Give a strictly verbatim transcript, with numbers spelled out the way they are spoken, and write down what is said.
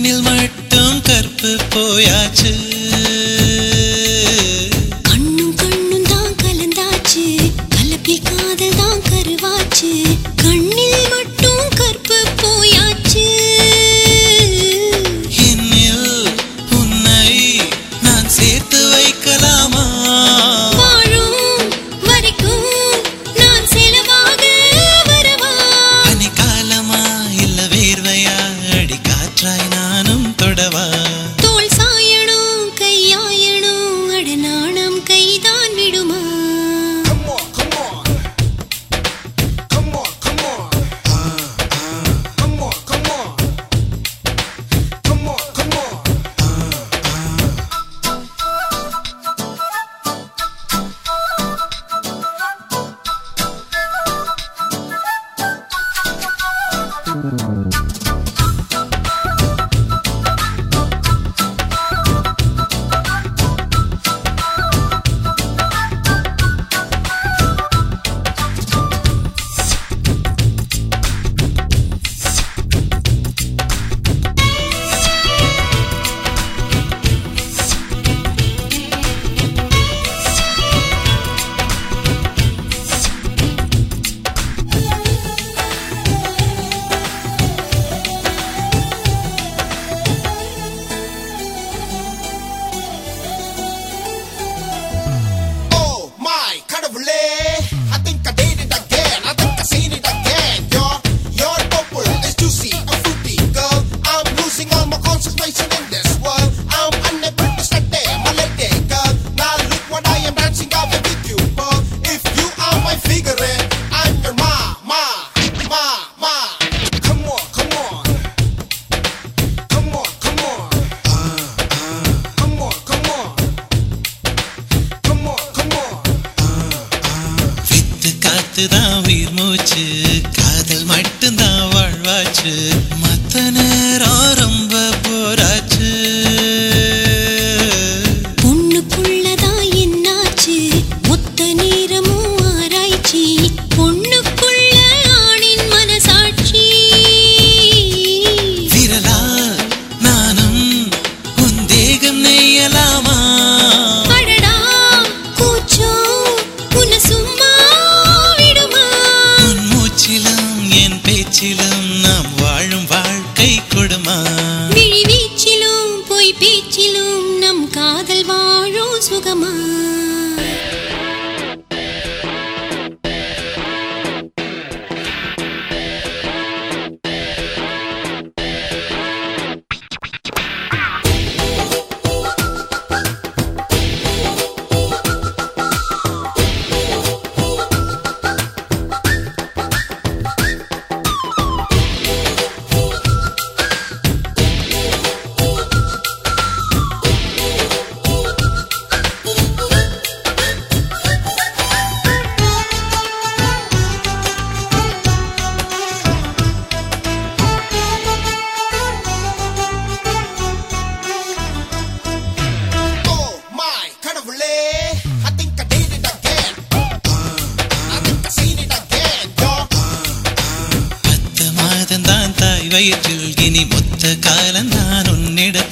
கண்ணில் மட்டும் கற்பு போயாச்சு. கண்ணும் கண்ணும் தான் கலந்தாச்சு, கலப்பில் காதல் தான் கருவாச்சு. கண்ணில் மட்டும் கற்பு போயாச்சு. என்னில் உன்னை நான் சேர்த்து வைக்கலாமா? வாழும் வரைக்கும் நான் செலவாக வரவா? பனிக்காலமா இல்ல வேர்வையா, அடி காற்றாய் நானும் தொடவா? தோள் சாயணும் கையாயணும், அடநாணம் கைதான் விடுமா? தான் உயிர் மூச்சு, காதல் மட்டும்தான் வாழ்வாச்சு. மத்த நேரம் ரொம்ப போராச்சு. பொண்ணுக்குள்ளதான் என்னாச்சு, மொத்த நேரமும் ஆராய்ச்சி. பொண்ணுக்குள்ள ஆணின் மனசாட்சி. விரலா நானும் உன் தேகம் நெய்யலாமா? அடடா கூச்சோ உன்னை சும்மா என் பேச்சிலும் நாம் வாழும் வாழ்க்கை கொடுமா? விழி வீச்சிலும் பொய் பேச்சிலும் நம் காதல் வாழும் சுகமா? வயிற்றில் இனி மொத்த காலம் நான் உன்னிட